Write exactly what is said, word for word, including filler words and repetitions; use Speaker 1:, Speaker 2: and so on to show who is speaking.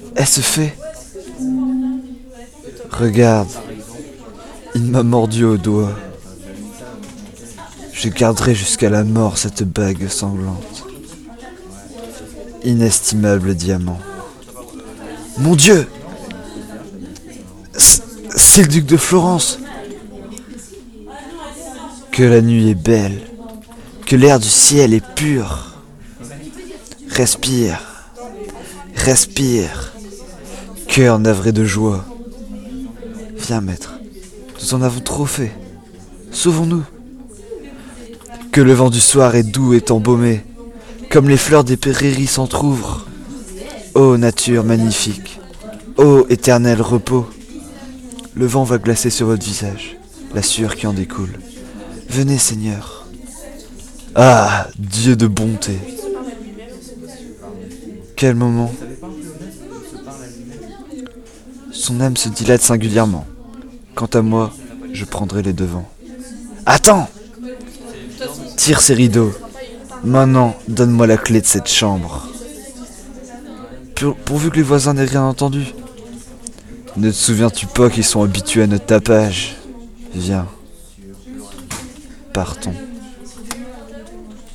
Speaker 1: Elle se fait. Regarde, il m'a mordu au doigt. Je garderai jusqu'à la mort cette bague sanglante. Inestimable diamant. Mon Dieu! C'est le duc de Florence! Que la nuit est belle, que l'air du ciel est pur. Respire, respire, cœur navré de joie. Viens, maître, nous en avons trop fait. Sauvons-nous. Que le vent du soir est doux et embaumé, comme les fleurs des prairies s'entr'ouvrent. Ô nature magnifique, ô éternel repos. Le vent va glacer sur votre visage la sueur qui en découle. Venez, Seigneur. Ah, Dieu de bonté. Quel moment. Son âme se dilate singulièrement. Quant à moi, je prendrai les devants. Attends! Tire ces rideaux. Maintenant, donne-moi la clé de cette chambre. Pour, pourvu que les voisins n'aient rien entendu. Ne te souviens-tu pas qu'ils sont habitués à notre tapage? Viens. Partons.